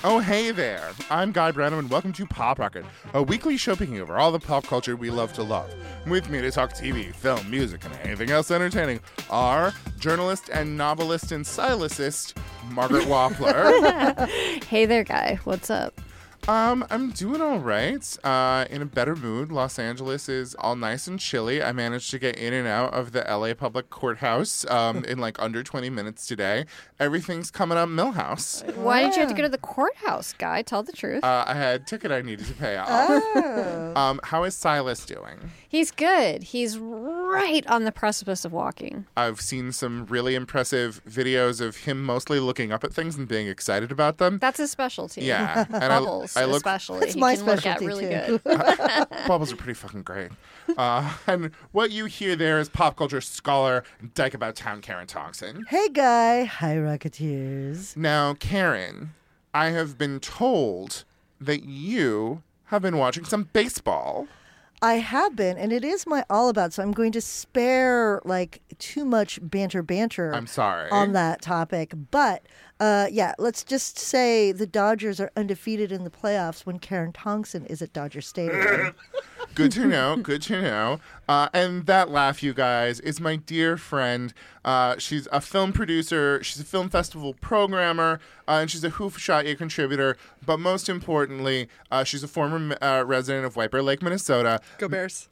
Oh, hey there. I'm Guy Branum, and welcome to Pop Rocket, a weekly show picking over all the pop culture we love to love. With me to talk TV, film, music, and anything else entertaining are journalist and novelist and stylist, Margaret Wappler. Hey there, Guy. What's up? I'm doing all right. In a better mood. Los Angeles is all nice and chilly. I managed to get in and out of the LA Public Courthouse in like under 20 minutes today. Everything's coming up Millhouse. Why did you have to go to the courthouse, Guy? Tell the truth. I had a ticket I needed to pay off. How is Silas doing? He's good. He's right on the precipice of walking. I've seen some really impressive videos of him mostly looking up at things and being excited about them. That's his specialty. Yeah. And Bubbles, I look, especially. It's he my can look at specialty, really too. good. Bubbles are pretty fucking great. And what you hear there is pop culture scholar and dyke about town Karen Thompson. Hey, Guy. Hi, Rocketeers. Now, Karen, I have been told that you have been watching some baseball. I have been, and it is my all about, so I'm going to spare, too much banter I'm sorry. on that topic. But, let's just say the Dodgers are undefeated in the playoffs when Karen Thompson is at Dodger Stadium. Good to know. Good to know. And that laugh, you guys, is my dear friend. She's a film producer. She's a film festival programmer. And she's a Who Shot You contributor. But most importantly, she's a former resident of White Bear Lake, Minnesota. Go Bears.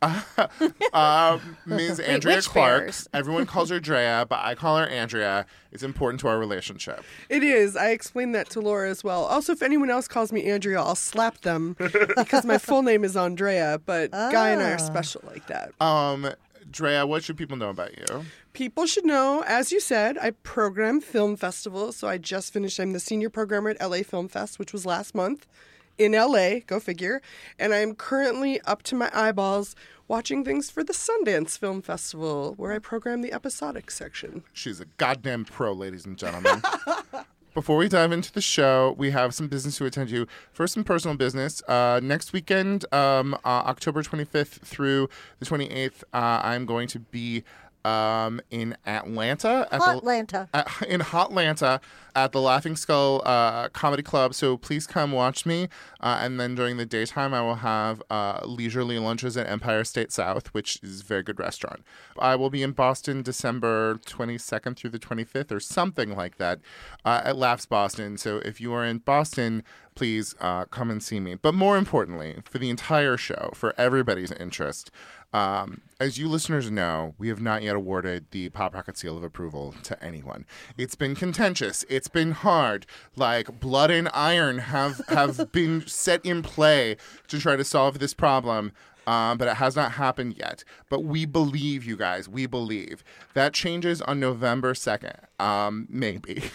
Ms. Andrea which Clark. Bears? Everyone calls her Drea, but I call her Andrea. It's important to our relationship. It is. I explained that to Laura as well. Also, if anyone else calls me Andrea, I'll slap them because my full name is Andrea, but Guy and I are special like that. Drea, what should people know about you? People should know, as you said, I program film festivals. So I just finished. I'm the senior programmer at LA Film Fest, which was last month in LA. Go figure. And I'm currently up to my eyeballs watching things for the Sundance Film Festival, where I program the episodic section. She's a goddamn pro, ladies and gentlemen. Before we dive into the show, we have some business to attend to. First, some personal business. Next weekend, October 25th through the 28th, I'm going to be in Atlanta. In Hotlanta at the Laughing Skull Comedy Club. So please come watch me. And then during the daytime, I will have leisurely lunches at Empire State South, which is a very good restaurant. I will be in Boston December 22nd through the 25th or something like that at Laughs Boston. So if you are in Boston, please come and see me. But more importantly, for the entire show, for everybody's interest, as you listeners know, we have not yet awarded the Pop Rocket Seal of Approval to anyone. It's been contentious. It's been hard. Like blood and iron have been set in play to try to solve this problem. But it has not happened yet. But we believe, you guys. We believe. That changes on November 2nd. Maybe.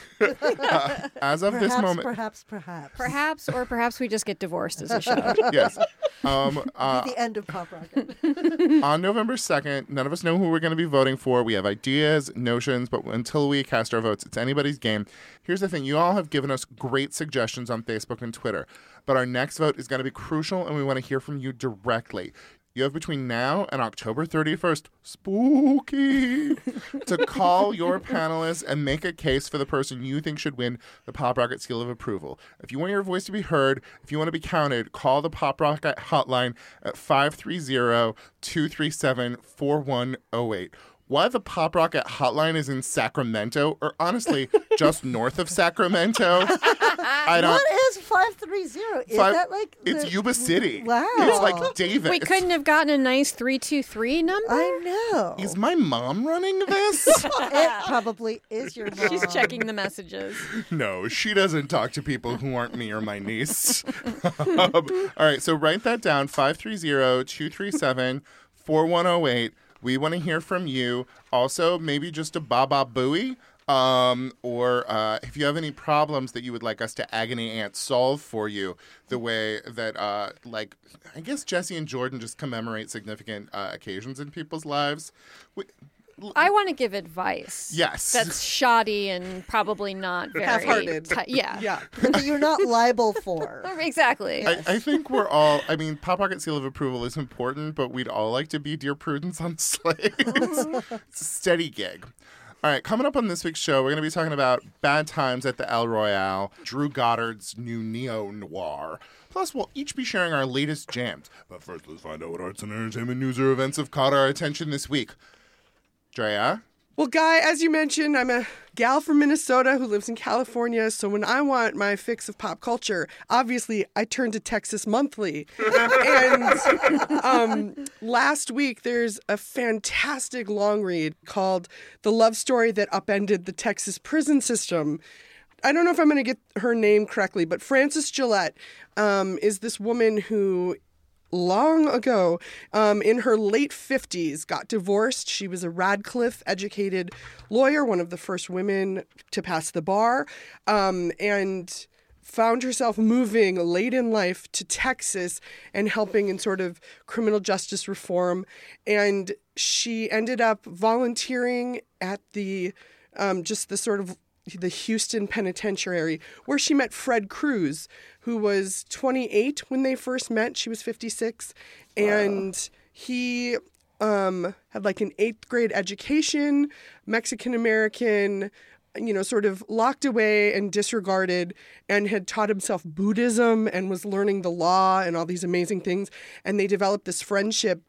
As of this moment. Perhaps. Perhaps we just get divorced as a show. Yes. The end of Pop Rocket. On November 2nd, none of us know who we're going to be voting for. We have ideas, notions, but until we cast our votes, it's anybody's game. Here's the thing. You all have given us great suggestions on Facebook and Twitter. But our next vote is going to be crucial, and we want to hear from you directly. You have between now and October 31st, spooky, to call your panelists and make a case for the person you think should win the Pop Rocket Seal of Approval. If you want your voice to be heard, if you want to be counted, call the Pop Rocket hotline at 530-237-4108. Why the Pop Rocket hotline is in Sacramento, or honestly, just north of Sacramento. What is 530? Is that It's Yuba City. Wow. It's like Davis. We couldn't have gotten a nice 323 number? I know. Is my mom running this? It probably is your mom. She's checking the messages. No, she doesn't talk to people who aren't me or my niece. All right, so write that down, 530-237-4108. We want to hear from you. Also, maybe just a Baba Booey. Or if you have any problems that you would like us to Agony Aunt solve for you, the way that, I guess Jesse and Jordan just commemorate significant occasions in people's lives. I want to give advice. Yes. That's shoddy and probably not very... Half-hearted. Yeah. That you're not liable for. Exactly. I think we're all, Pop Rocket Seal of Approval is important, but we'd all like to be Dear Prudence on Slate. It's a steady gig. All right, coming up on this week's show, we're going to be talking about Bad Times at the El Royale, Drew Goddard's new neo-noir. Plus, we'll each be sharing our latest jams. But first, let's find out what arts and entertainment news or events have caught our attention this week. Drea? Well, Guy, as you mentioned, I'm a gal from Minnesota who lives in California. So when I want my fix of pop culture, obviously I turn to Texas Monthly. And last week, there's a fantastic long read called The Love Story That Upended the Texas Prison System. I don't know if I'm going to get her name correctly, but Frances Gillette is this woman who long ago, in her late 50s, got divorced. She was a Radcliffe-educated lawyer, one of the first women to pass the bar, and found herself moving late in life to Texas and helping in sort of criminal justice reform. And she ended up volunteering at the just the sort of the Houston Penitentiary, where she met Fred Cruz, who was 28 when they first met. She was 56. And he had like an 8th grade education, Mexican-American, sort of locked away and disregarded, and had taught himself Buddhism and was learning the law and all these amazing things. And they developed this friendship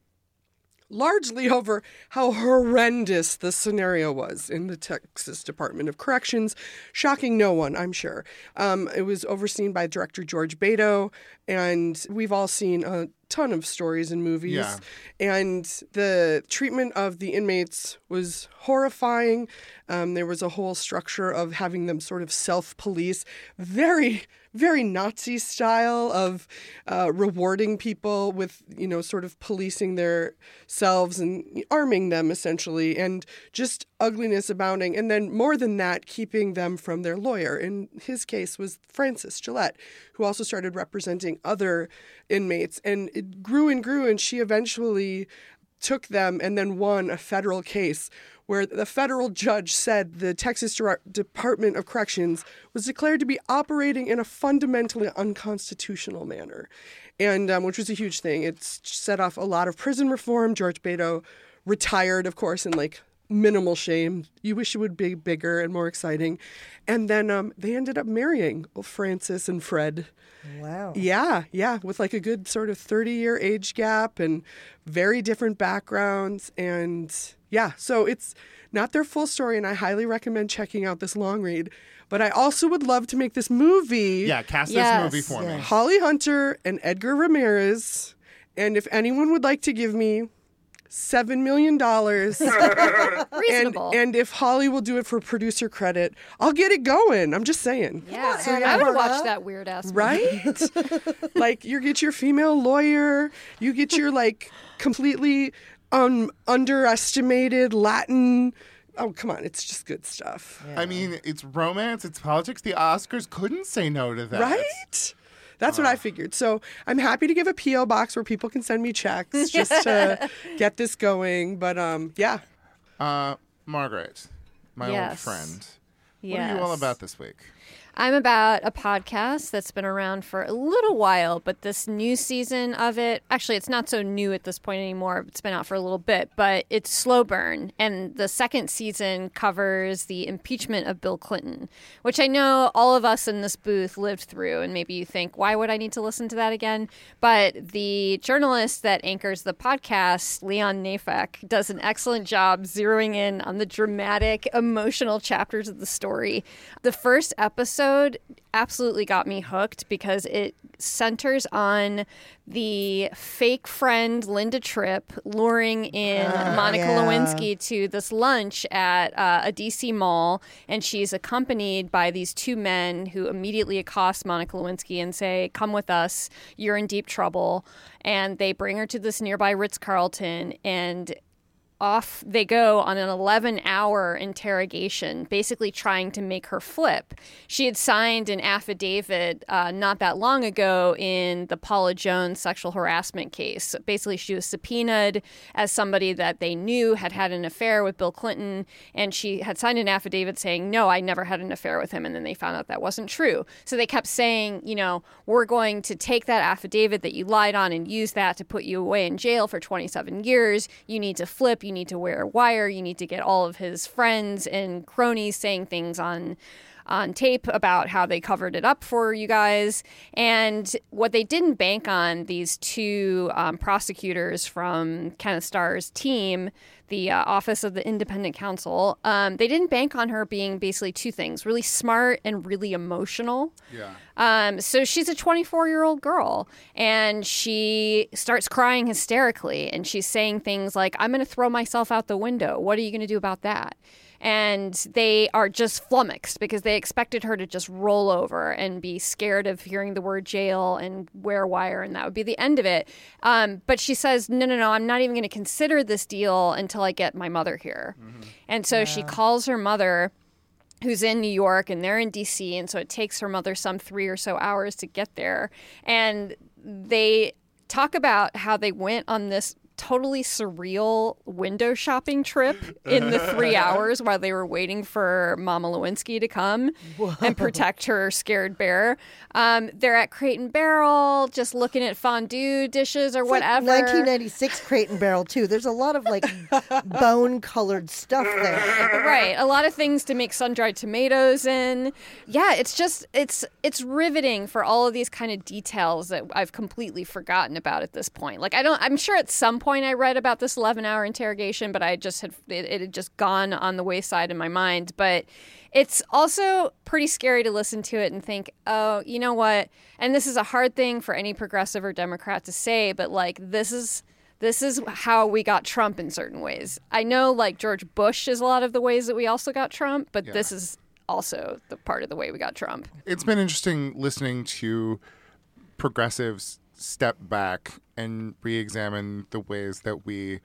largely over how horrendous the scenario was in the Texas Department of Corrections, shocking no one, I'm sure. It was overseen by director George Beto, and we've all seen a ton of stories and movies. Yeah. And the treatment of the inmates was horrifying. There was a whole structure of having them sort of self-police, very, very Nazi style of rewarding people with, sort of policing their selves and arming them essentially, and just ugliness abounding. And then more than that, keeping them from their lawyer. In his case was Frances Gillette, who also started representing other inmates. And it grew, and she eventually took them and then won a federal case where the federal judge said the Texas Department of Corrections was declared to be operating in a fundamentally unconstitutional manner, and which was a huge thing. It set off a lot of prison reform. George Beto retired, of course, in minimal shame. You wish it would be bigger and more exciting. And then they ended up marrying Frances and Fred. Wow. Yeah, with a good sort of 30-year age gap and very different backgrounds. And yeah, so it's not their full story, and I highly recommend checking out this long read. But I also would love to make this movie. Yeah, cast Yes. this movie for me. Holly Hunter and Edgar Ramirez. And if anyone would like to give me $7 million, Reasonable. and if Holly will do it for producer credit, I'll get it going. I'm just saying. yeah. So I would Anna. watch that weird ass. Right? You get your female lawyer, you get your completely underestimated Latin. Oh, come on. It's just good stuff. I mean, it's romance, it's politics. The Oscars couldn't say no to that. Right? That's what I figured. So I'm happy to give a P.O. box where people can send me checks just to get this going. But yeah. Margaret, my old Yes. friend. What Yes. are you all about this week? I'm about a podcast that's been around for a little while, but this new season of it, actually, it's not so new at this point anymore. It's been out for a little bit, but it's Slow Burn. And the second season covers the impeachment of Bill Clinton, which I know all of us in this booth lived through. And maybe you think, why would I need to listen to that again? But the journalist that anchors the podcast, Leon Neyfakh, does an excellent job zeroing in on the dramatic, emotional chapters of the story. The first episode absolutely got me hooked because it centers on the fake friend Linda Tripp luring in Monica yeah. Lewinsky to this lunch at a DC mall, and she's accompanied by these two men who immediately accost Monica Lewinsky and say, "Come with us, you're in deep trouble." And they bring her to this nearby Ritz-Carlton, and off they go on an 11-hour interrogation, basically trying to make her flip. She had signed an affidavit not that long ago in the Paula Jones sexual harassment case. Basically, she was subpoenaed as somebody that they knew had had an affair with Bill Clinton, and she had signed an affidavit saying, "No, I never had an affair with him," and then they found out that wasn't true. So they kept saying, we're going to take that affidavit that you lied on and use that to put you away in jail for 27 years. You need to flip. you need to wear a wire. You need to get all of his friends and cronies saying things on tape about how they covered it up for you guys. And what they didn't bank on, these two prosecutors from Kenneth Starr's team, the Office of the Independent Counsel, they didn't bank on her being basically two things: really smart and really emotional. Yeah. So she's a 24-year-old girl, and she starts crying hysterically, and she's saying things like, "I'm going to throw myself out the window. What are you going to do about that?" And they are just flummoxed because they expected her to just roll over and be scared of hearing the word jail and wear a wire, and that would be the end of it. But she says, no, I'm not even going to consider this deal until I get my mother here. Mm-hmm. And so she calls her mother, who's in New York, and they're in D.C., and so it takes her mother some 3 or so hours to get there. And they talk about how they went on this totally surreal window shopping trip in the 3 hours while they were waiting for Mama Lewinsky to come and protect her scared bear. They're at Crate and Barrel just looking at fondue dishes or whatever. Like 1996 Crate and Barrel too. There's a lot of like bone colored stuff there. Right. A lot of things to make sun-dried tomatoes in. Yeah, it's just it's riveting for all of these kind of details that I've completely forgotten about at this point. Like I'm sure at some point I read about this 11-hour interrogation, but I just it had just gone on the wayside in my mind. But it's also pretty scary to listen to it and think, oh, you know what? And this is a hard thing for any progressive or Democrat to say, but like this is how we got Trump in certain ways. I know like George Bush is a lot of the ways that we also got Trump, but this is also the part of the way we got Trump. It's been interesting listening to progressives step back and re-examine the ways that we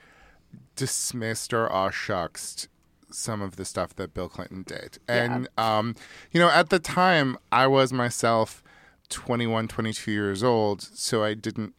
dismissed or aw shucks some of the stuff that Bill Clinton did. And, at the time, I was myself 21, 22 years old, so I didn't,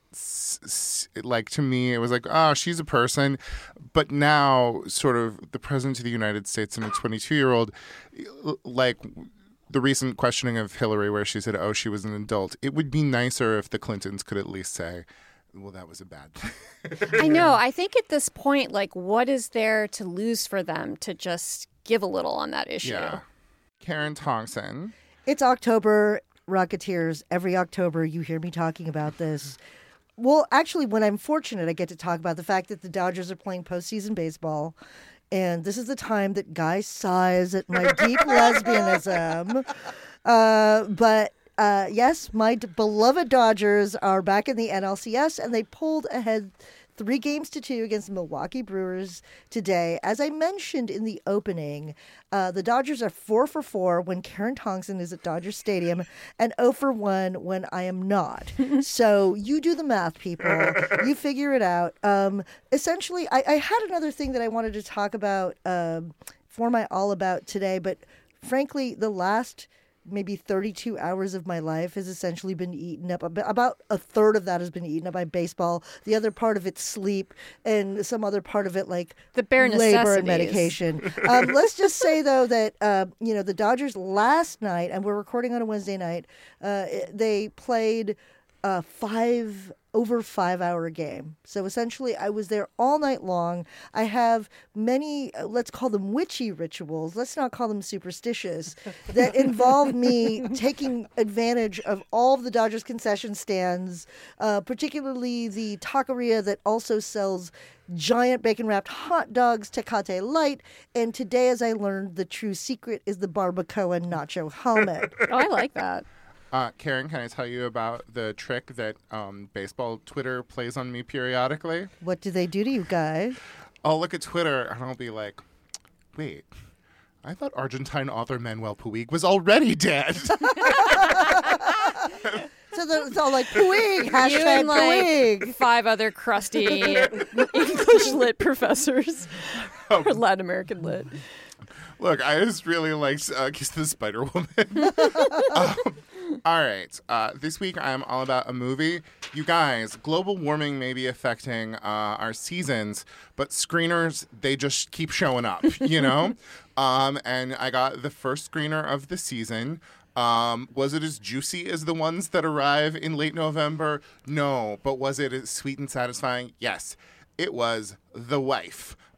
to me, it was like, oh, she's a person. But now, sort of, the president of the United States and a 22-year-old, like, the recent questioning of Hillary where she said, oh, she was an adult, it would be nicer if the Clintons could at least say, well, that was a bad thing. I know. I think at this point, like, what is there to lose for them to just give a little on that issue? Yeah. Karen Tongson. It's October, Rocketeers. Every October you hear me talking about this. Well, actually, when I'm fortunate, I get to talk about the fact that the Dodgers are playing postseason baseball. And this is the time that Guy sighs at my deep lesbianism. But yes, my beloved Dodgers are back in the NLCS, and they pulled ahead 3-2 against the Milwaukee Brewers today. As I mentioned in the opening, the Dodgers are 4-for-4 when Karen Tongson is at Dodger Stadium and 0-for-1 when I am not. So you do the math, people. You figure it out. Essentially, I had another thing that I wanted to talk about for my All About today, but frankly, the last maybe 32 hours of my life has essentially been eaten up. About a third of that has been eaten up by baseball. The other part of it's sleep, and some other part of it like the bare labor and medication. Let's just say though that the Dodgers last night, and we're recording on a Wednesday night, they played a 5-hour game. So essentially, I was there all night long. I have many, let's call them witchy rituals, let's not call them superstitious, that involve me taking advantage of all of the Dodgers concession stands, particularly the taqueria that also sells giant bacon-wrapped hot dogs, Tecate Light, and today, as I learned, the true secret is the barbacoa nacho helmet. Oh, I like that. Karen, can I tell you about the trick that baseball Twitter plays on me periodically? What do they do to you, Guy? I'll look at Twitter and I'll be like, wait, I thought Argentine author Manuel Puig was already dead. So it's all like Puig, hashtag you and Puig. 5 other crusty English lit professors or Latin American lit. Look, I just really liked Kiss the Spider Woman. All right. This week I'm all about a movie. You guys, global warming may be affecting our seasons, but screeners, they just keep showing up, you know? And I got the first screener of the season. Was it as juicy as the ones that arrive in late November? No. But was it as sweet and satisfying? Yes. It was The Wife.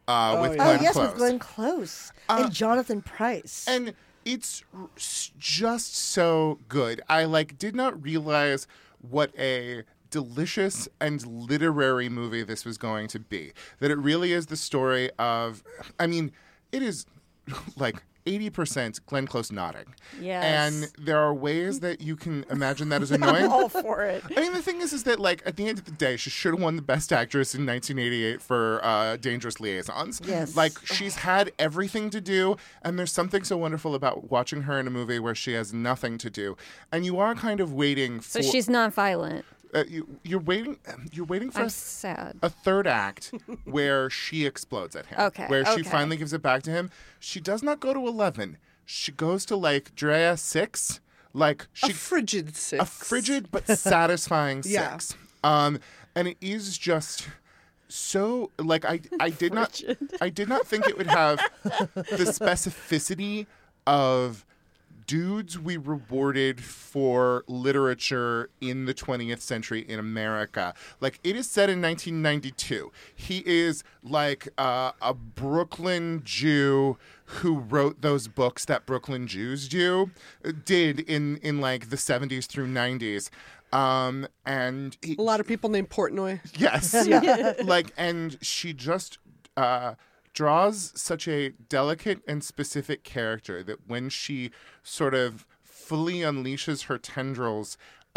with Oh, Glenn yes, Close. with Glenn Close and Jonathan Price. And it's just so good. I did not realize what a delicious and literary movie this was going to be. That it really is the story of, it is 80% Glenn Close nodding. Yes. And there are ways that you can imagine that as annoying. All for it. The thing is that, at the end of the day, she should have won the Best Actress in 1988 for Dangerous Liaisons. Yes. She's had everything to do, and there's something so wonderful about watching her in a movie where she has nothing to do. And you are kind of waiting for... So she's not violent. You're waiting for I'm sad. a third act where she explodes at him. Okay, Where she okay. finally gives it back to him. She does not go to 11. She goes to Drea 6. A frigid 6. A frigid but satisfying Yeah. 6. And it is just so I did not think it would have the specificity of dudes we rewarded for literature in the 20th century in America. It is set in 1992. He is a Brooklyn Jew who wrote those books that Brooklyn Jews did in the 70s through 90s. And A lot of people named Portnoy. yes. And she just draws such a delicate and specific character that when she sort of fully unleashes her tendrils,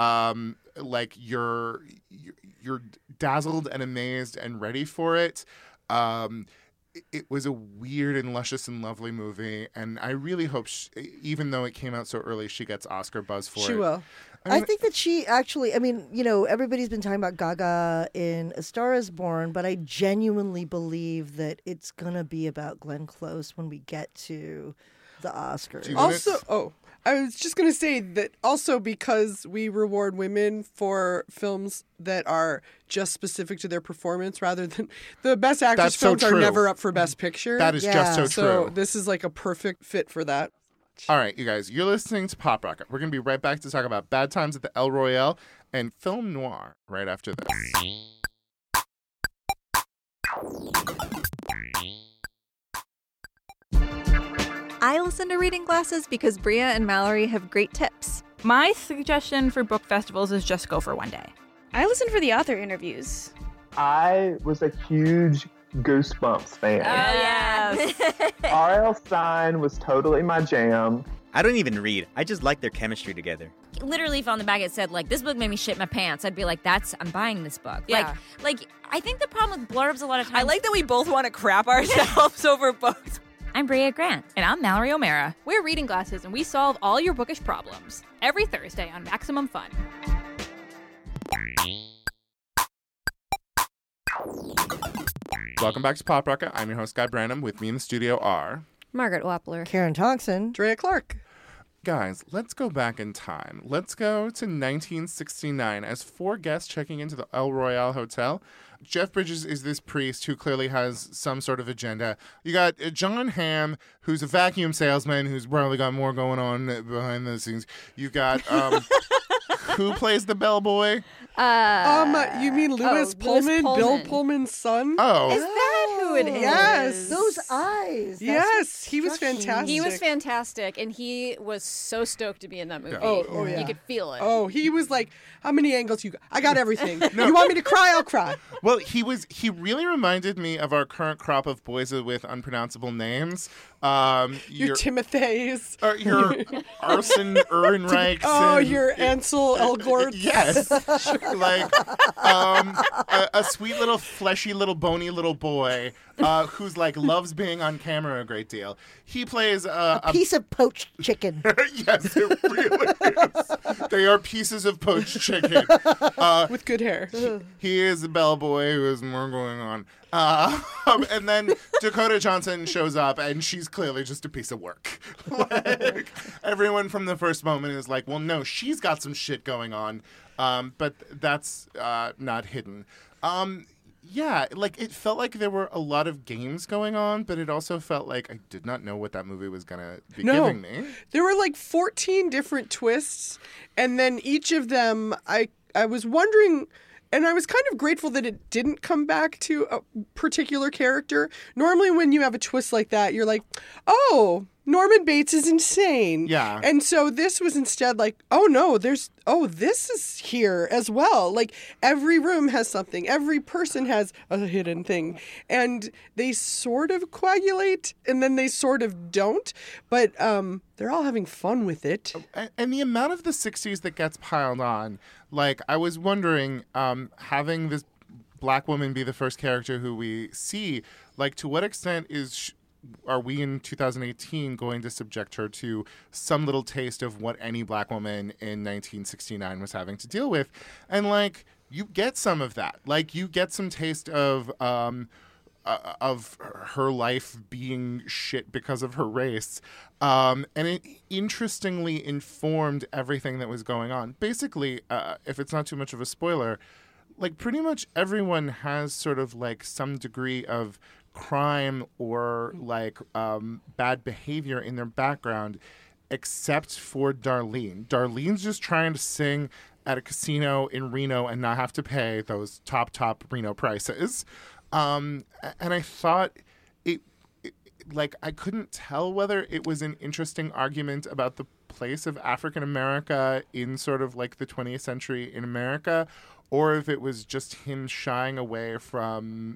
you're dazzled and amazed and ready for it. It was a weird and luscious and lovely movie, and I really hope, even though it came out so early, she gets Oscar buzz for it. She will. I think that she actually, everybody's been talking about Gaga in A Star is Born, but I genuinely believe that it's going to be about Glenn Close when we get to the Oscars. Do you- Also, I was just going to say that also because we reward women for films that are just specific to their performance rather than the Best Actress That's so films are true. never up for Best Picture. That is Yeah. just so so true. this is a perfect fit for that. All right, you guys, you're listening to Pop Rocket. We're going to be right back to talk about Bad Times at the El Royale and film noir right after this. I listen to Reading Glasses because Bria and Mallory have great tips. My suggestion for book festivals is just go for one day. I listen for the author interviews. I was a huge Goosebumps fan. yes. R.L. Stein was totally my jam. I don't even read. I just like their chemistry together. Literally, if on the back it said, this book made me shit my pants, I'd be like, I'm buying this book. Yeah. I think the problem with blurbs a lot of times... I like that we both want to crap ourselves over books. I'm Bria Grant. And I'm Mallory O'Mara. We're Reading Glasses, and we solve all your bookish problems. Every Thursday on Maximum Fun. Welcome back to Pop Rocket. I'm your host, Guy Branum. With me in the studio are... Margaret Wappler. Karen Thompson. Drea Clark. Guys, let's go back in time. Let's go to 1969 as 4 guests checking into the El Royale Hotel. Jeff Bridges is this priest who clearly has some sort of agenda. You got John Hamm, who's a vacuum salesman who's probably got more going on behind the scenes. You've got who plays the bellboy? You mean Lewis Pullman, Bill Pullman. Pullman's son? Oh, Is that who it is? Yes. Those eyes. That's Yes, he was struck me. fantastic. He was fantastic, and he was so stoked to be in that movie. Oh, yeah. You could feel it. Oh, he was like, how many angles you got? I got everything. You want me to cry? I'll cry. well, he really reminded me of our current crop of boys with unpronounceable names. Your Timotheys. Your Arson Ehrenreichs. Oh, and- your Ansel Elgort. Yes. A sweet little fleshy little bony little boy who's loves being on camera a great deal. He plays a Piece of poached chicken. yes, it really is. They are pieces of poached chicken. With good hair. He is a bellboy who has more going on. And then Dakota Johnson shows up, and she's clearly just a piece of work. Everyone from the first moment is like, well, no, she's got some shit going on. But that's not hidden. Yeah, it felt like there were a lot of games going on, but it also felt like I did not know what that movie was going to be giving me. There were 14 different twists, and then each of them, I was wondering And I was kind of grateful that it didn't come back to a particular character. Normally when you have a twist like that, you're like, oh, Norman Bates is insane. Yeah. And so this was instead like, oh no, this is here as well. Like every room has something. Every person has a hidden thing. And they sort of coagulate and then they sort of don't. But they're all having fun with it. And the amount of the 60s that gets piled on, like I was wondering, having this black woman be the first character who we see, like to what extent are we in 2018 going to subject her to some little taste of what any black woman in 1969 was having to deal with? And like, you get some of that. Like, you get some taste of her life being shit because of her race. And it interestingly informed everything that was going on. Basically, if it's not too much of a spoiler, like pretty much everyone has sort of like some degree of crime or like bad behavior in their background, except for Darlene. Darlene's just trying to sing at a casino in Reno and not have to pay those top Reno prices. And I thought it like I couldn't tell whether it was an interesting argument about the place of African America in sort of like the 20th century in America, or if it was just him shying away from,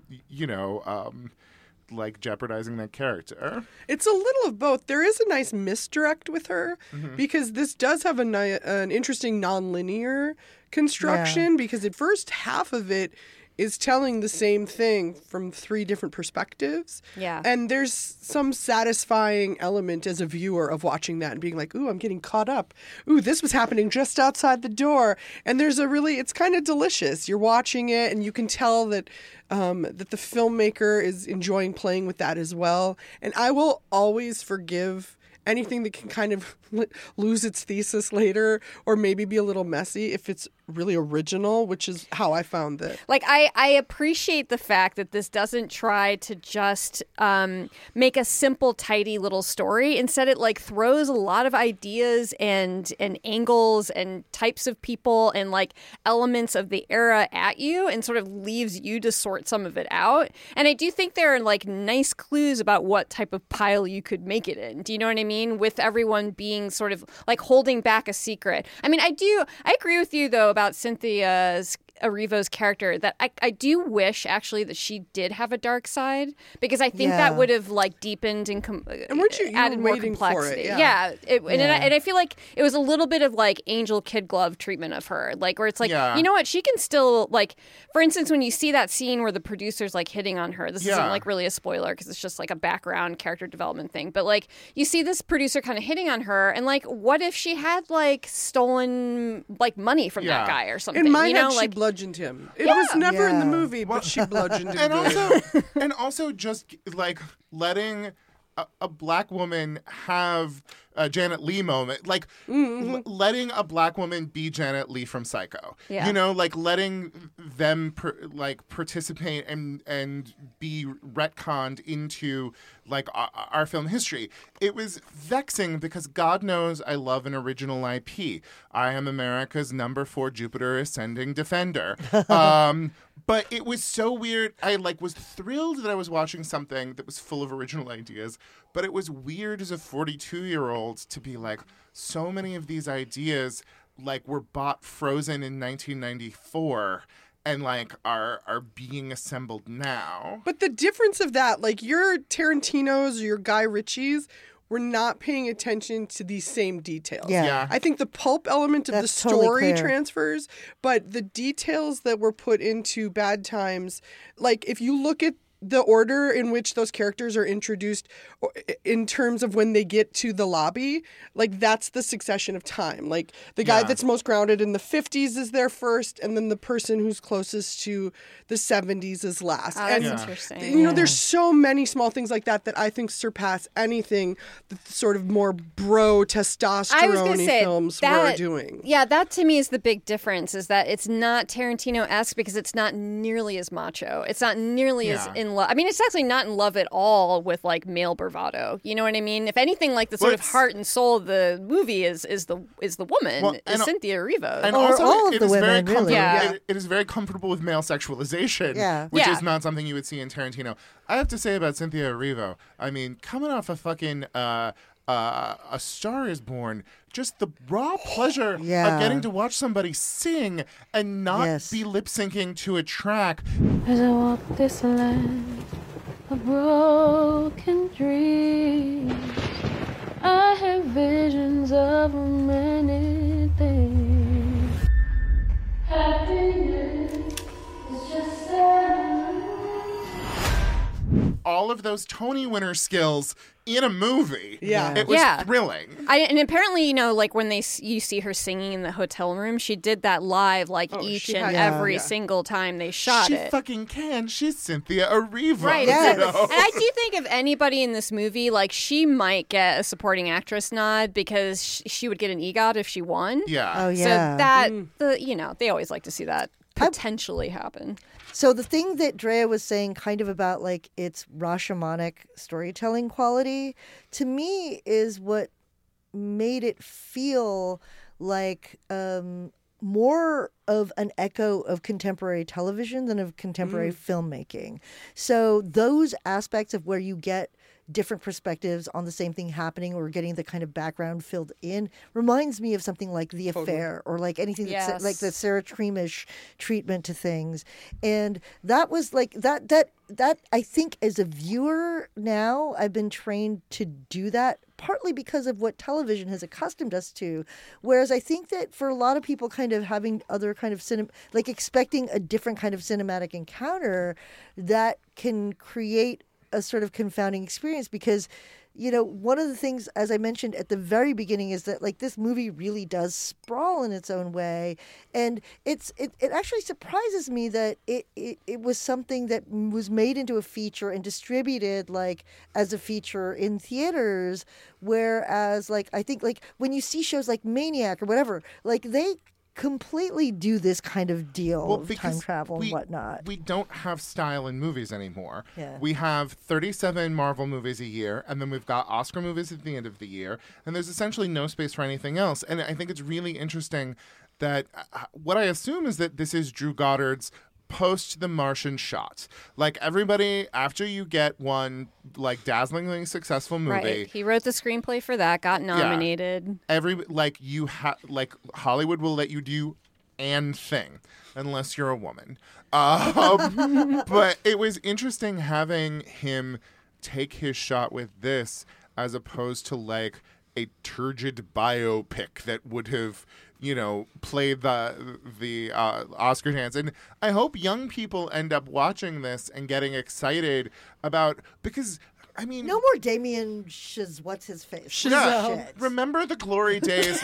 like jeopardizing that character. It's a little of both. There is a nice misdirect with her because this does have an interesting nonlinear construction because the first half of it is telling the same thing from 3 different perspectives. Yeah. And there's some satisfying element as a viewer of watching that and being like, ooh, I'm getting caught up. Ooh, this was happening just outside the door. And there's it's kind of delicious. You're watching it and you can tell that that the filmmaker is enjoying playing with that as well. And I will always forgive anything that can kind of lose its thesis later or maybe be a little messy if it's really original, which is how I found it. Like, I appreciate the fact that this doesn't try to just make a simple, tidy little story. Instead, it like throws a lot of ideas and angles and types of people and like elements of the era at you and sort of leaves you to sort some of it out. And I do think there are like nice clues about what type of pile you could make it in. Do you know what I mean? With everyone being sort of like holding back a secret. I mean, I agree with you though about Cynthia Erivo's character that I do wish actually that she did have a dark side because I think that would have like deepened and weren't you added more waiting complexity. For it? And I feel like it was a little bit of like Angel Kid Glove treatment of her, like where it's like you know what, she can still like, for instance, when you see that scene where the producer's like hitting on her, this isn't like really a spoiler because it's just like a background character development thing, but like you see this producer kind of hitting on her and like what if she had like stolen like money from that guy or something? In my head, she bludgeoned him. It was never in the movie, but she bludgeoned him. And also just like letting a black woman have a Janet Leigh moment, like letting a black woman be Janet Leigh from Psycho. Yeah. You know, like letting them participate and be retconned into like our film history. It was vexing because God knows I love an original IP. I am America's number 4 Jupiter ascending defender. But it was so weird. I was thrilled that I was watching something that was full of original ideas, but it was weird as a 42-year-old to be like, so many of these ideas were bought frozen in 1994 and are being assembled now. But the difference of that, your Tarantino's or your Guy Ritchie's, we're not paying attention to these same details. Yeah. I think the pulp element of That's the story totally transfers, but the details that were put into Bad Times, if you look at the order in which those characters are introduced in terms of when they get to the lobby, that's the succession of time. The guy that's most grounded in the 50s is there first, and then the person who's closest to the 70s is last. Oh, that's interesting. You know, there's so many small things like that I think surpass anything that sort of more bro testosterone films were doing. Yeah, that to me is the big difference, is that it's not Tarantino-esque because it's not nearly as macho. It's not nearly as in love. I mean, it's actually not in love at all with like male bravado. You know what I mean? If anything, like the sort of heart and soul of the movie is the woman, is Cynthia Erivo, and also all of it the is women, very really. comfortable. It is very comfortable with male sexualization, which is not something you would see in Tarantino. I have to say about Cynthia Erivo, I mean, coming off a fucking A Star Is Born, just the raw pleasure of getting to watch somebody sing and not be lip syncing to a track. As I walk this land of broken dreams, I have visions of many things. Happiness is just all of those Tony winner skills in a movie. Yeah. It was thrilling. And apparently, like when you see her singing in the hotel room, she did that live each and every single time they shot it. She fucking can. She's Cynthia Erivo. Right. Yes. And I do think if anybody in this movie, like she might get a supporting actress nod because she would get an EGOT if she won. Yeah. Oh, yeah. So that, they always like to see that potentially happen. So the thing that Drea was saying kind of about like its Rashomonic storytelling quality, to me is what made it feel like more of an echo of contemporary television than of contemporary filmmaking. So those aspects of where you get different perspectives on the same thing happening or getting the kind of background filled in reminds me of something like The Affair or like anything that's like the Sarah Tremish treatment to things. And that was like that I think as a viewer now I've been trained to do that partly because of what television has accustomed us to. Whereas I think that for a lot of people kind of having other kind of like expecting a different kind of cinematic encounter that can create a sort of confounding experience because, one of the things, as I mentioned at the very beginning, is that like this movie really does sprawl in its own way. And it actually surprises me that it was something that was made into a feature and distributed like as a feature in theaters. Whereas like, I think like when you see shows like Maniac or whatever, like they completely do this kind of deal of time travel and whatnot. We don't have style in movies anymore. Yeah. We have 37 Marvel movies a year, and then we've got Oscar movies at the end of the year, and there's essentially no space for anything else. And I think it's really interesting that what I assume is that this is Drew Goddard's post The Martian shot. Like everybody, after you get one like dazzlingly successful movie, right. He wrote the screenplay for that, got nominated. Hollywood will let you do an thing unless you're a woman. But it was interesting having him take his shot with this as opposed to like a turgid biopic that would have played the Oscar dance. And I hope young people end up watching this and getting excited about, because I mean, no more Damien what's his face? Remember the glory days?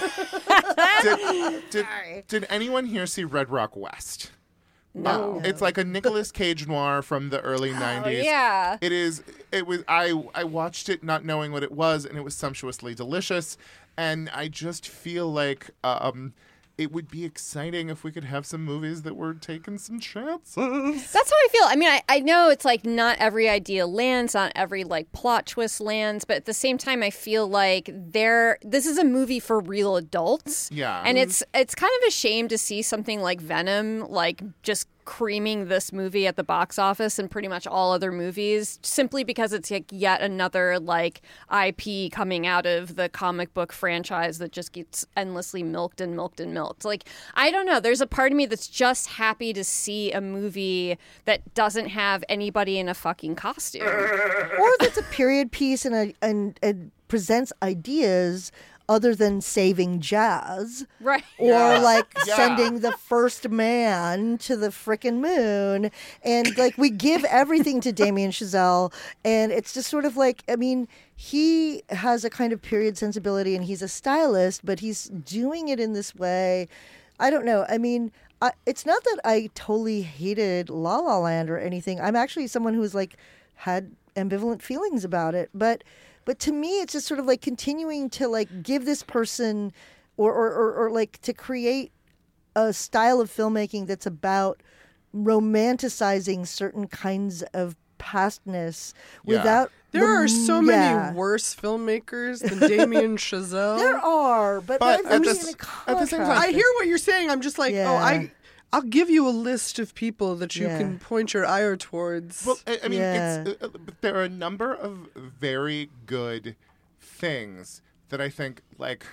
Did anyone here see Red Rock West? No. It's like a Nicolas Cage noir from the early 90s. Yeah. I watched it not knowing what it was, and it was sumptuously delicious. And I just feel like it would be exciting if we could have some movies that were taking some chances. That's how I feel. I mean, I know it's like not every idea lands, not every like plot twist lands, but at the same time, I feel like this is a movie for real adults. Yeah. And it's kind of a shame to see something like Venom like just creaming this movie at the box office and pretty much all other movies simply because it's like yet another like IP coming out of the comic book franchise that just gets endlessly milked and milked and milked. Like, I don't know. There's a part of me that's just happy to see a movie that doesn't have anybody in a fucking costume. Or that's a period piece and presents ideas other than saving jazz. Right. Or like sending the first man to the frickin' moon. And like we give everything to Damien Chazelle. And it's just sort of like, I mean, he has a kind of period sensibility and he's a stylist, but he's doing it in this way. I don't know. I mean, it's not that I totally hated La La Land or anything. I'm actually someone who's like had ambivalent feelings about it. But to me, it's just sort of like continuing to like give this person or like to create a style of filmmaking that's about romanticizing certain kinds of pastness Yeah. without. There are so many yeah. worse filmmakers than Damien Chazelle. There are, but But I'm at just the- in at the same time- I hear what you're saying. I'm just like, Yeah. I'll give you a list of people that you Yeah. can point your ire towards. Well, I mean, Yeah. there are a number of very good things that I think, like,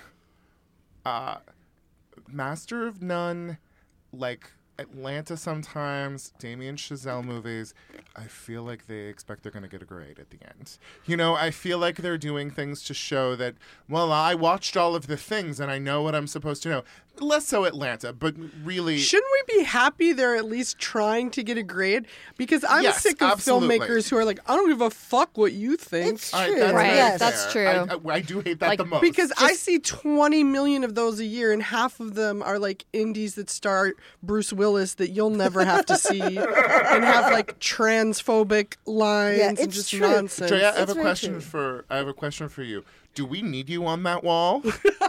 Master of None, like Atlanta sometimes, Damien Chazelle movies, I feel like they expect they're going to get a grade at the end. You know, I feel like they're doing things to show that, well, I watched all of the things and I know what I'm supposed to know. Less so Atlanta, but really... Shouldn't we be happy they're at least trying to get a grade? Because I'm Yes, sick of absolutely. filmmakers who are like, I don't give a fuck what you think. It's All true. that's Right, very Yes. that's fair. true. I do hate that Like, the most. Because I see 20 million of those a year, and half of them are like indies that star Bruce Willis that you'll never have to see, and have like transphobic lines and it's just true. nonsense. Drea, I have It's a very question true. for you. Do we need you on that wall?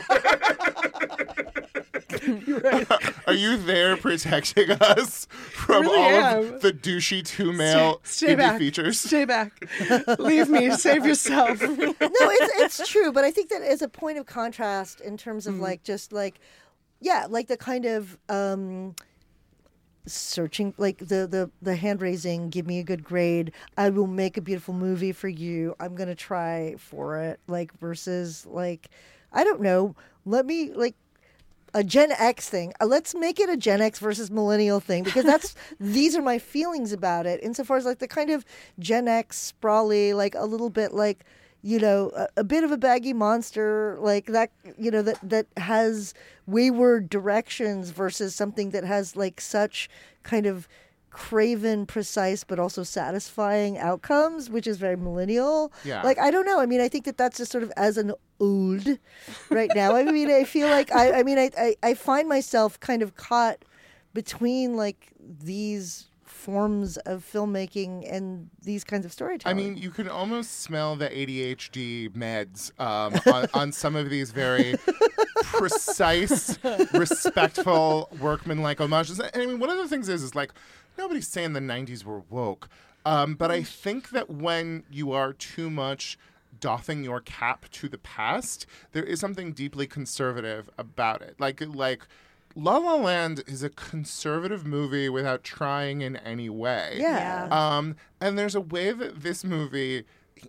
Are you there protecting us from really all am. of the douchey two male Stay indie back. features? Stay back. Leave me. Save yourself. No, it's true, but I think that as a point of contrast in terms of like just like, yeah, like the kind of searching, like the hand raising, give me a good grade, I will make a beautiful movie for you, I'm gonna try for it, like versus like, I don't know, let me like a Gen X thing. Let's make it a Gen X versus millennial thing because that's these are my feelings about it. Insofar as like the kind of Gen X sprawly, like a little bit like, you know, a bit of a baggy monster like that, you know, that has wayward directions versus something that has like such kind of craven, precise, but also satisfying outcomes, which is very millennial. Yeah. Like, I don't know. I mean, I think that that's just sort of as an old right now. I mean, I feel like, I find myself kind of caught between like these forms of filmmaking and these kinds of storytelling. I mean, you can almost smell the ADHD meds on some of these very precise, respectful, workmanlike homages. And I mean, one of the things is like, nobody's saying the 90s were woke. But I think that when you are too much doffing your cap to the past, there is something deeply conservative about it. Like La La Land is a conservative movie without trying in any way. Yeah. And there's a way that this movie,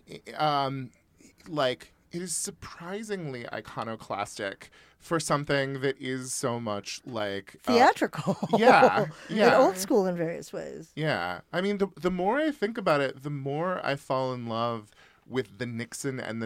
like, it is surprisingly iconoclastic for something that is so much like theatrical. Yeah, yeah. And old school in various ways. Yeah. I mean, the more I think about it, the more I fall in love with the Nixon and the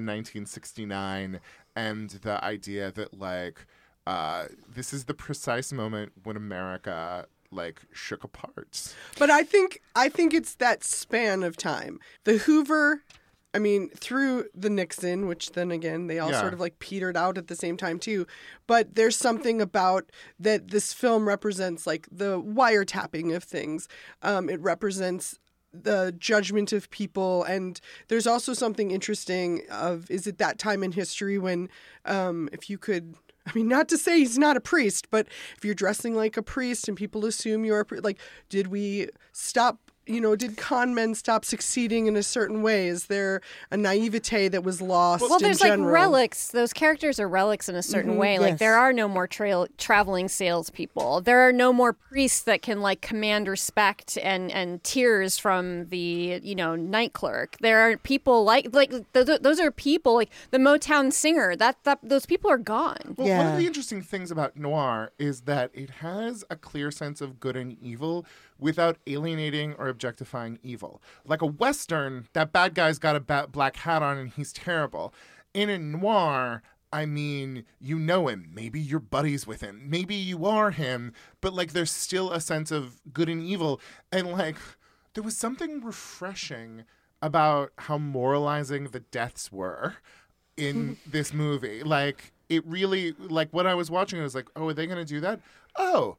1969 and the idea that, like, this is the precise moment when America, like, shook apart. But I think it's that span of time. The Hoover, I mean, through the Nixon, which then again, they all Yeah. sort of like petered out at the same time too. But there's something about that this film represents, like the wiretapping of things. It represents the judgment of people, and there's also something interesting of, is it that time in history when if you could, I mean, not to say he's not a priest, but if you're dressing like a priest and people assume you're a priest, like, did we stop, you know, did con men stop succeeding in a certain way? Is there a naivete that was lost Well, there's in like general? relics. Those characters are relics in a certain way. Like Yes. there are no more traveling salespeople. There are no more priests that can like command respect and tears from the, you know, night clerk. There are people like those are people like the Motown singer. That those people are gone. Well, one Yeah. of the interesting things about noir is that it has a clear sense of good and evil without alienating or objectifying evil. Like a Western, that bad guy's got a black hat on and he's terrible. In a noir, I mean, you know him. Maybe you're buddies with him. Maybe you are him. But, like, there's still a sense of good and evil. And, like, there was something refreshing about how moralizing the deaths were in this movie. Like, it really, like, when I was watching it, I was like, oh, are they going to do that? Oh,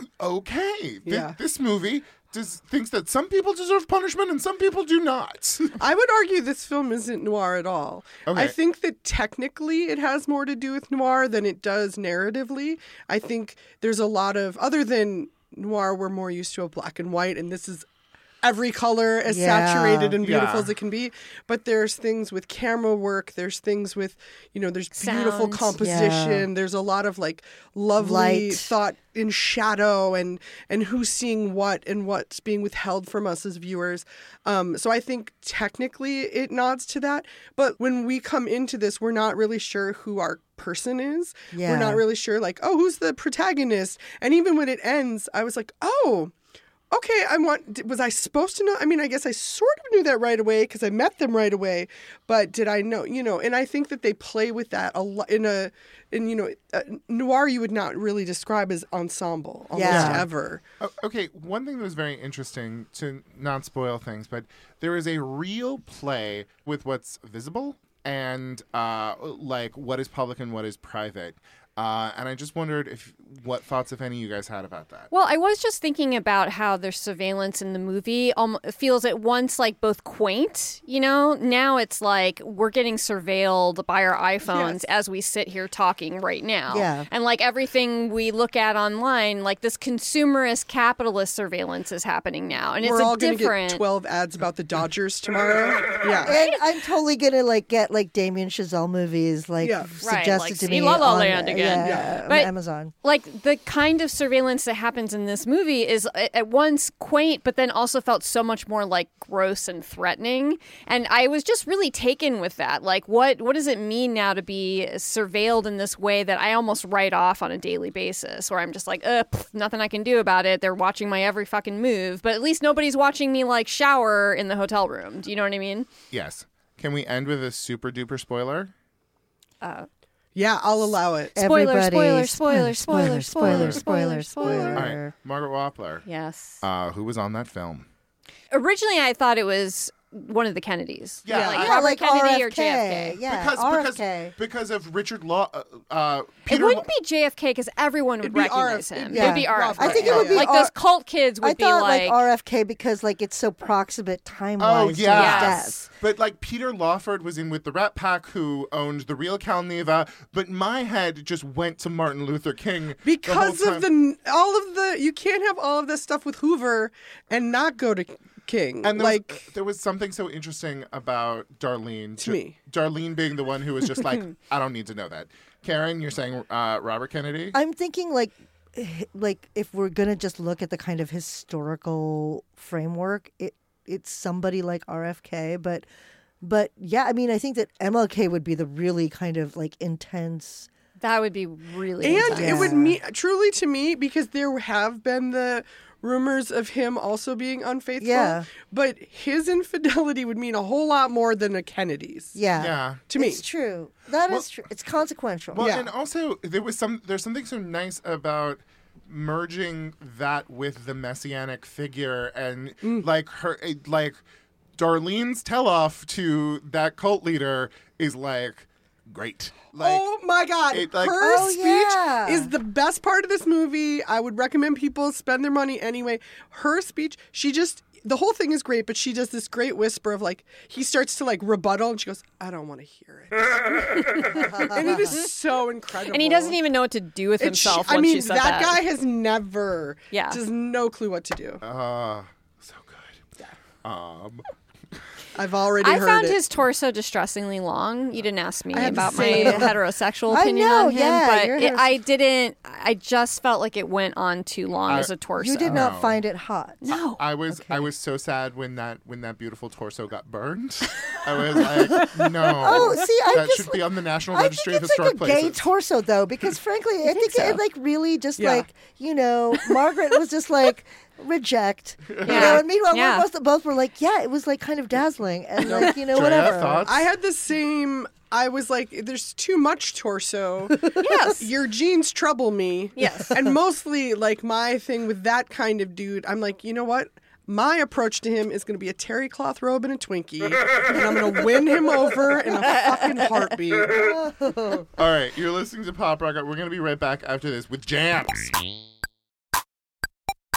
okay. Yeah. This movie thinks that some people deserve punishment and some people do not. I would argue this film isn't noir at all. Okay. I think that technically it has more to do with noir than it does narratively. I think there's a lot of, other than noir, we're more used to a black and white, and this is every color as Yeah. saturated and beautiful Yeah. as it can be. But there's things with camera work. There's things with, there's beautiful Sound. composition. Yeah. There's a lot of like lovely Light. thought in shadow and who's seeing what and what's being withheld from us as viewers. So I think technically it nods to that. But when we come into this, we're not really sure who our person is. Yeah. We're not really sure like, oh, who's the protagonist? And even when it ends, I was like, oh, okay, was I supposed to know? I mean, I guess I sort of knew that right away because I met them right away. But did I know, and I think that they play with that a lot noir you would not really describe as ensemble almost ever. Okay, one thing that was very interesting, to not spoil things, but there is a real play with what's visible and like what is public and what is private. And I just wondered what thoughts, if any, you guys had about that. Well, I was just thinking about how their surveillance in the movie feels at once like both quaint, now it's like we're getting surveilled by our iPhones as we sit here talking right now. Yeah. And like everything we look at online, like this consumerist capitalist surveillance is happening now. And We're it's all going to get 12 ads about the Dodgers tomorrow. Yeah. And I'm totally gonna like get like Damien Chazelle movies suggested like, to see me La La on Land again. on But, Amazon. Like the kind of surveillance that happens in this movie is at once quaint, but then also felt so much more like gross and threatening. And I was just really taken with that. Like, what does it mean now to be surveilled in this way that I almost write off on a daily basis, where I'm just like, nothing I can do about it. They're watching my every fucking move, but at least nobody's watching me like shower in the hotel room. Do you know what I mean? Yes. Can we end with a super duper spoiler? Yeah, I'll allow it. Spoiler, Everybody, spoiler, spoiler, spoiler, spoiler, spoiler. All right, Margaret Wappler. Yes. Who was on that film? Originally, I thought it was one of the Kennedys. Yeah, like I- Robert like Kennedy RFK. or JFK. Yeah, Because RFK. because of Richard Law. It Peter wouldn't be JFK because everyone would It'd be recognize RFK. him. Yeah. It'd be RFK. I think it would be like those cult kids would I be thought like, RFK because like it's so proximate time-wise Oh, to his yes. death. But like Peter Lawford was in with the Rat Pack, who owned the real Cal Neva. But my head just went to Martin Luther King Because the whole of time. you can't have all of this stuff with Hoover and not go to King. And like there was something so interesting about Darlene. To me. Darlene being the one who was just like, I don't need to know that. Karen, you're saying Robert Kennedy? I'm thinking like if we're gonna just look at the kind of historical framework, it's somebody like RFK, but yeah, I mean, I think that MLK would be the really kind of like intense. that would be really and intense. it would mean truly to me because there have been the rumors of him also being unfaithful. Yeah. But his infidelity would mean a whole lot more than a Kennedy's. Yeah, Yeah. To me. it's true. That is true. It's consequential. Well, Yeah. and also there's something so nice about merging that with the messianic figure and like Darlene's tell-off to that cult leader is like great. Like, oh my God. it, like- Her Oh, speech yeah. is the best part of this movie. I would recommend people spend their money anyway. Her speech, the whole thing is great, but she does this great whisper of like, he starts to like rebuttal and she goes, I don't want to hear it. And it is so incredible. and he doesn't even know what to do with And she- himself I once mean, she said that guy has never, just no clue what to do. so good. I've already I heard found it. his torso distressingly long. You didn't ask me I have the about my same. heterosexual I opinion know, on him, yeah, you're but I didn't. I just felt like it went on too long as a torso. You did not No. find it hot. No. I was so sad when that beautiful torso got burned. I was like, no. Oh, see, I that just should be on the National I Registry think of it's like Historic a gay Places. torso, though, because frankly, I think it like really just Yeah. like Margaret was just like reject, and meanwhile, Yeah. both were like, yeah, it was like kind of dazzling and like Drea, whatever. thoughts? I had the same. I was like, there's too much torso. Yes. Your jeans trouble me. Yes. And mostly, like, my thing with that kind of dude, I'm like, you know what? My approach to him is going to be a terry cloth robe and a Twinkie. And I'm going to win him over in a fucking heartbeat. All right, you're listening to Pop Rocket. We're going to be right back after this with Jams.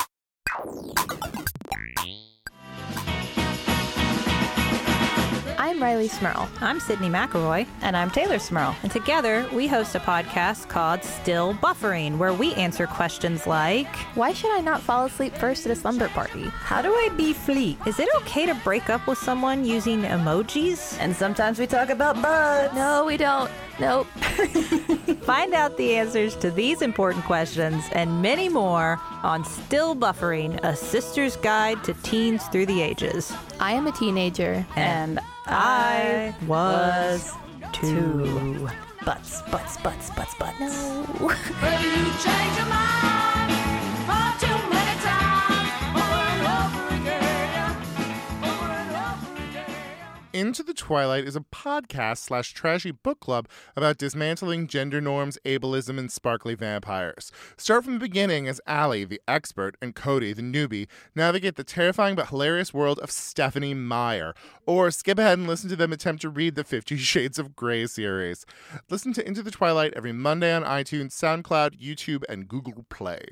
I I'm Riley Smurl. I'm Sydney McElroy. And I'm Taylor Smurl. And together, we host a podcast called Still Buffering, where we answer questions like, why should I not fall asleep first at a slumber party? How do I be fleet? Is it okay to break up with someone using emojis? And sometimes we talk about butts. No, we don't. Nope. Find out the answers to these important questions and many more on Still Buffering, a sister's guide to teens through the ages. I am a teenager. And I was too. Butts. No. Into the Twilight is a podcast / trashy book club about dismantling gender norms, ableism, and sparkly vampires. Start from the beginning as Allie, the expert, and Cody, the newbie, navigate the terrifying but hilarious world of Stephenie Meyer. Or skip ahead and listen to them attempt to read the 50 Shades of Grey series. Listen to Into the Twilight every Monday on iTunes, SoundCloud, YouTube, and Google Play.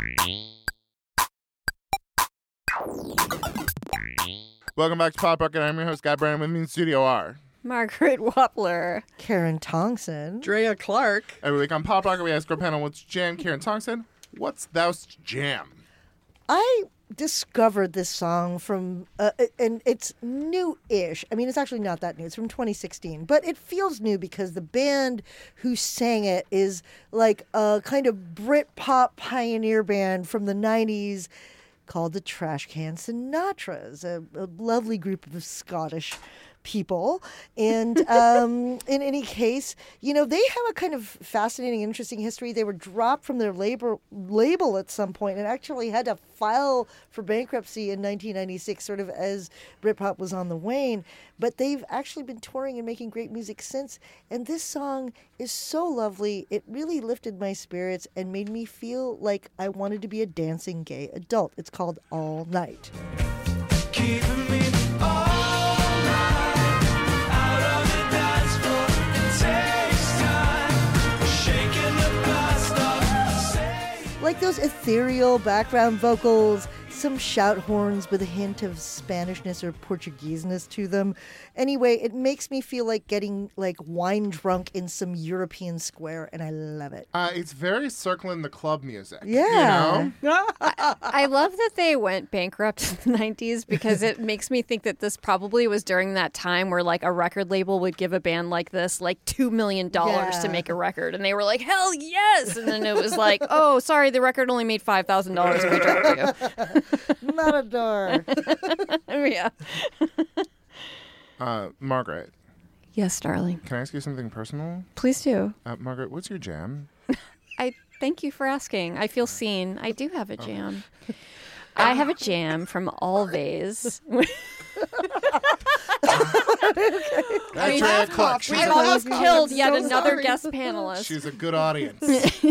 Welcome back to Pop Rocket. I'm your host, Guy Brandon. With me in Studio R. Margaret Wappler. Karen Tongson. Drea Clark. Every week on Pop Rocket, we ask our panel, what's jam? Karen Tongson, what's thou'st jam? I discovered this song from, and it's new-ish. I mean, it's actually not that new. It's from 2016. But it feels new because the band who sang it is like a kind of Brit-pop pioneer band from the 90s called the Trashcan Sinatras, a lovely group of Scottish people. And in any case, you know, they have a kind of fascinating, interesting history. They were dropped from their label at some point and actually had to file for bankruptcy in 1996, sort of as Britpop was on the wane. But they've actually been touring and making great music since. And this song is so lovely. It really lifted my spirits and made me feel like I wanted to be a dancing gay adult. It's called All Night. Keeping me all night out on the dance floor. It takes time, shaking the past up. Like those ethereal background vocals, some shout horns with a hint of Spanishness or Portugueseness to them. Anyway, it makes me feel like getting like wine drunk in some European square, and I love it. It's very circling the club music. Yeah. You know? I love that they went bankrupt in the 90s because it makes me think that this probably was during that time where like a record label would give a band like this like $2 million to make a record. And they were like, hell yes. And then it was like, oh, sorry, the record only made $5,000 and we dropped you. Matador. Yeah. Margaret. Yes, darling. Can I ask you something personal? Please do. Margaret, what's your jam? I thank you for asking. I feel seen. I do have a jam. I have a jam from Always. That's Clark. We almost killed yet another guest panelist. She's a good audience.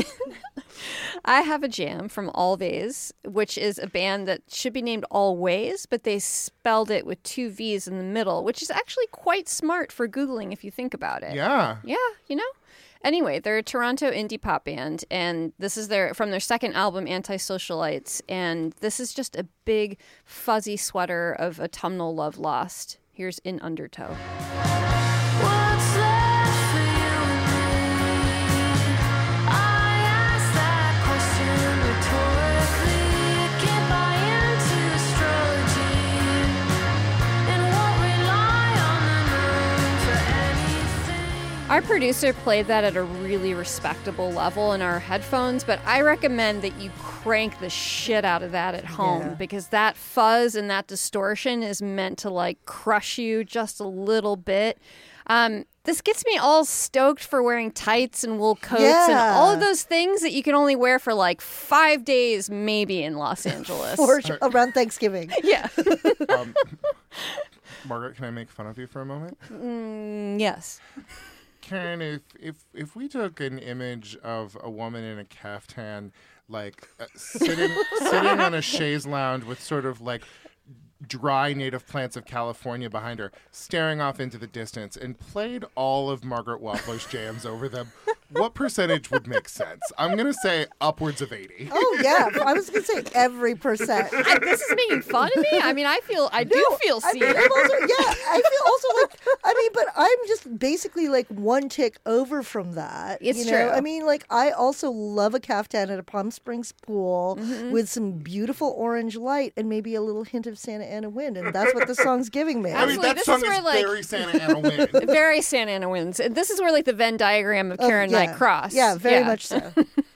I have a jam from Always, which is a band that should be named Always, but they spelled it with 2 V's in the middle, which is actually quite smart for Googling if you think about it. Yeah. Yeah, you know? Anyway, they're a Toronto indie pop band, and this is from their second album, Antisocialites, and this is just a big, fuzzy sweater of autumnal love lost. Here's In Undertow. What's left for you and me? I ask that question rhetorically. Can't buy into astrology and won't rely on the moon for anything. Our producer played that at a really respectable level in our headphones, but I recommend that you crank the shit out of that at home because that fuzz and that distortion is meant to like crush you just a little bit. This gets me all stoked for wearing tights and wool coats and all of those things that you can only wear for like 5 days maybe in Los Angeles. Or around Thanksgiving. Yeah. Margaret, can I make fun of you for a moment? Yes. Karen, if we took an image of a woman in a caftan, like sitting on a chaise lounge with sort of like dry native plants of California behind her, staring off into the distance, and played all of Margaret Wappler's jams over them, what percentage would make sense? I'm going to say upwards of 80. Oh, yeah. I was going to say every percent. This is making fun of me? I mean, I do feel seen. I'm also, I feel also like, but I'm just basically like one tick over from that. It's you know? true. I mean, like, I also love a caftan at a Palm Springs pool with some beautiful orange light and maybe a little hint of Santa Ana wind. And that's what the song's giving me. I mean, that song is very Santa Ana wind. Very Santa Ana winds. This is where like the Venn diagram of Karen and I cross. Yeah, very much so.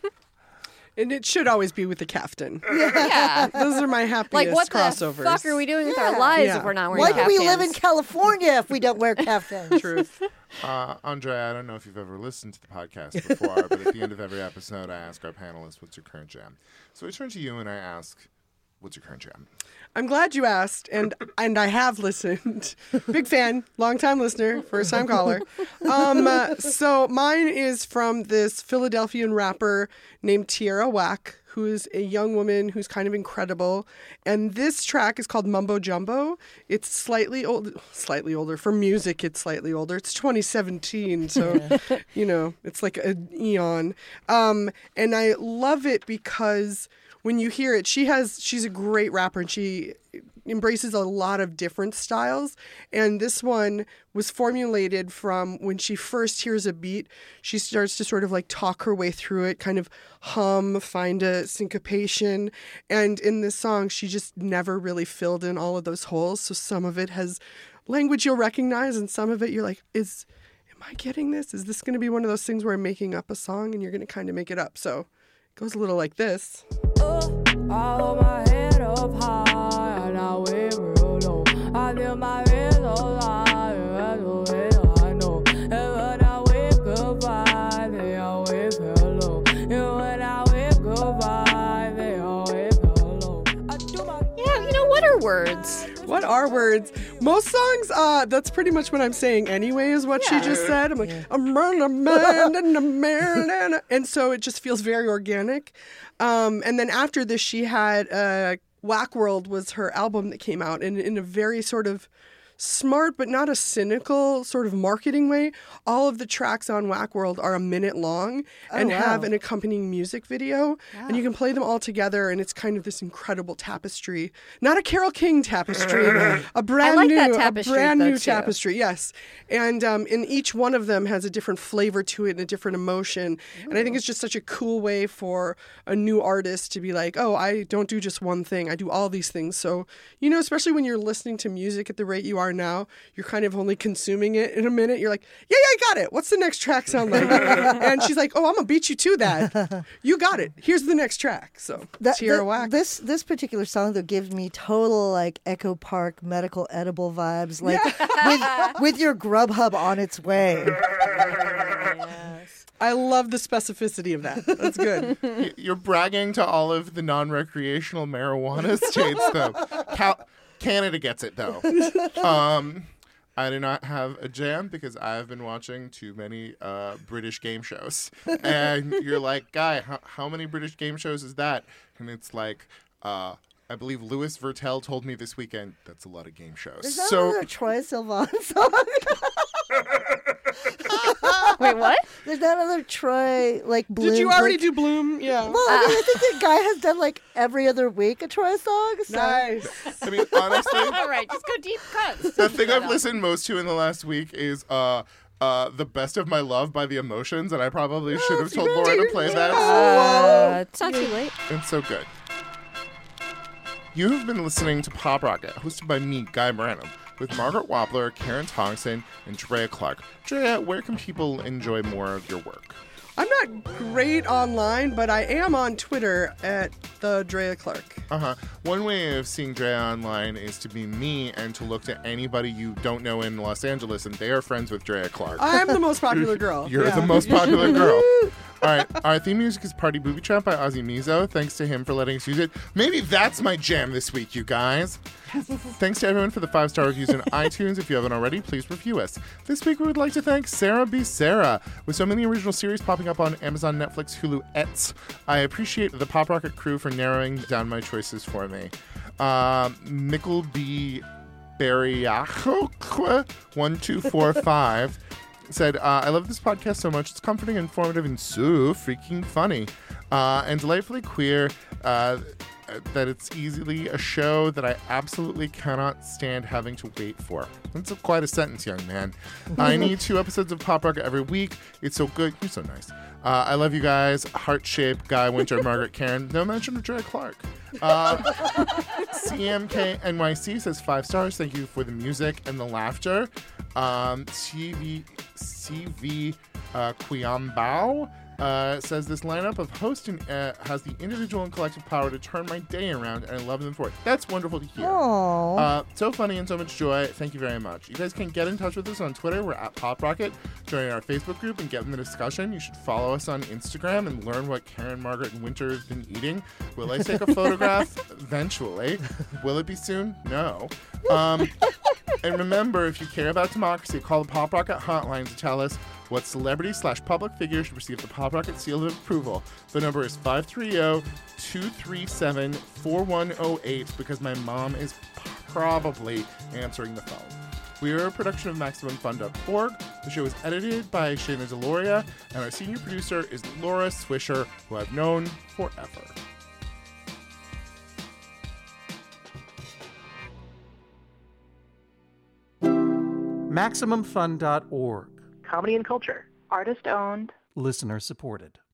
And it should always be with the caftan. Yeah. Those are my happiest Like, what crossovers. the fuck are we doing with our lives if we're not wearing Why do we caftans? live in California if we don't wear caftans? Truth. Andrea, I don't know if you've ever listened to the podcast before, but at the end of every episode, I ask our panelists, what's your current jam? So I turn to you and I ask, what's your current jam? I'm glad you asked, and I have listened. Big fan, long-time listener, first-time caller. So mine is from this Philadelphian rapper named Tierra Whack, who is a young woman who's kind of incredible. And this track is called Mumbo Jumbo. It's slightly older. For music, it's slightly older. It's 2017, so, it's like an eon. And I love it because when you hear it, she's a great rapper, and she embraces a lot of different styles. And this one was formulated from when she first hears a beat, she starts to sort of like talk her way through it, kind of hum, find a syncopation. And in this song, she just never really filled in all of those holes. So some of it has language you'll recognize, and some of it you're like, am I getting this? Is this going to be one of those things where I'm making up a song and you're going to kind of make it up? So it goes a little like this. I hold my head up high and I wave real low. I feel my head so high, that's the way I know. And when I wave goodbye, they always hello. And when I wave goodbye, they always hello. Yeah, what are words? What are words? Most songs, that's pretty much what I'm saying anyway, is what she just said. I'm like, I'm running a man and a man. And so it just feels very organic. And then after this, she had Whack World was her album that came out, and in a very sort of smart but not a cynical sort of marketing way. All of the tracks on Whack World are a minute long and have an accompanying music video. Wow. And you can play them all together, and it's kind of this incredible tapestry. Not a Carole King tapestry, a brand new tapestry, yes. And in each one of them has a different flavor to it and a different emotion. And I think it's just such a cool way for a new artist to be like, oh, I don't do just one thing. I do all these things. So, especially when you're listening to music at the rate you are now, you're kind of only consuming it in a minute. You're like, yeah, I got it. What's the next track sound like? And she's like, oh, I'm gonna beat you to that. You got it. Here's the next track. So Tierra Whack. This particular song though gives me total like Echo Park medical edible vibes, like with your Grubhub on its way. I love the specificity of that. That's good. You're bragging to all of the non-recreational marijuana states, though. Canada gets it, though. I do not have a jam because I've been watching too many British game shows. And you're like, Guy, how many British game shows is that? And it's like, I believe Louis Vertel told me this weekend, that's a lot of game shows. Is that another Troye Sivan song? Wait, what? There's that other Troye, like, Bloom. Did you already do Bloom? Yeah. Well, I mean, I think the guy has done, like, every other week a Troye song. So. Nice. I mean, honestly. All right, just go deep cuts. The thing I've listened most to in the last week is The Best of My Love by The Emotions, and I probably should have told Laura to play that. It's not too late. It's so good. You have been listening to Pop Rocket, hosted by me, Guy Branum, with Margaret Wappler, Karen Tongson, and Drea Clark. Drea, where can people enjoy more of your work? I'm not great online, but I am on Twitter at the Drea Clark. One way of seeing Drea online is to be me and to look to anybody you don't know in Los Angeles, and they are friends with Drea Clark. I'm the most popular girl. You're the most popular girl. All right, our theme music is Party Booby Trap by Ozzy Mizo. Thanks to him for letting us use it. Maybe that's my jam this week, you guys. Thanks to everyone for the 5-star reviews on iTunes. If you haven't already, please review us. This week we would like to thank Sarah B. Sarah. With so many original series popping up on Amazon, Netflix, Hulu, etc., I appreciate the Pop Rocket crew for narrowing down my choices for me. Mikkel B. Bariacho 1245 said, I love this podcast so much. It's comforting, informative, and so freaking funny. And delightfully queer. That it's easily a show that I absolutely cannot stand having to wait for. That's quite a sentence, young man. I need 2 episodes of Pop Rocket every week. It's so good. You're so nice. I love you guys. Heart Shape, Guy Winter, Margaret Karen. No mention of Joy Clark. CMK NYC says 5 stars. Thank you for the music and the laughter. CV Quiambao says this lineup of hosts has the individual and collective power to turn my day around, and I love them for it. That's wonderful to hear. So funny and so much joy. Thank you very much. You guys can get in touch with us on Twitter. We're at Pop Rocket. Join our Facebook group and get in the discussion. You should follow us on Instagram and learn what Karen, Margaret, and Winter have been eating. Will I take a photograph? Eventually. Will it be soon? No. And remember, if you care about democracy, call the Pop Rocket hotline to tell us what celebrity/public figure should receive the Pop Rocket seal of approval. The number is 530-237-4108 because my mom is probably answering the phone. We are a production of MaximumFun.org. The show is edited by Shayna Deloria, and our senior producer is Laura Swisher, who I've known forever. MaximumFun.org. Comedy and culture. Artist owned. Listener supported.